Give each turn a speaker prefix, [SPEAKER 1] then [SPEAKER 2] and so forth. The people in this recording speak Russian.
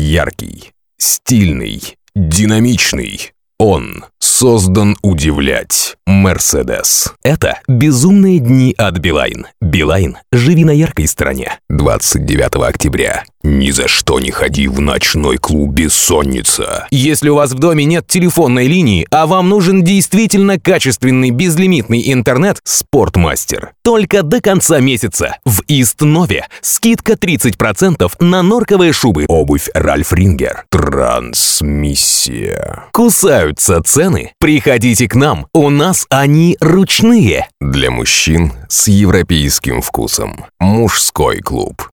[SPEAKER 1] Яркий, стильный, динамичный. Он создан удивлять. Mercedes. Это безумные дни от Билайн. Билайн. Живи на яркой стороне. 29 октября. Ни за что не ходи в ночной клуб «Бессонница». Если у вас в доме нет телефонной линии, а вам нужен действительно качественный безлимитный интернет, Спортмастер. Только до конца месяца. В Ист-Нове скидка 30% на норковые шубы. Обувь Ральф Рингер. Трансмиссия. Кусаются цены? Приходите к нам. У нас они ручные. Для мужчин с европейским вкусом. Мужской клуб.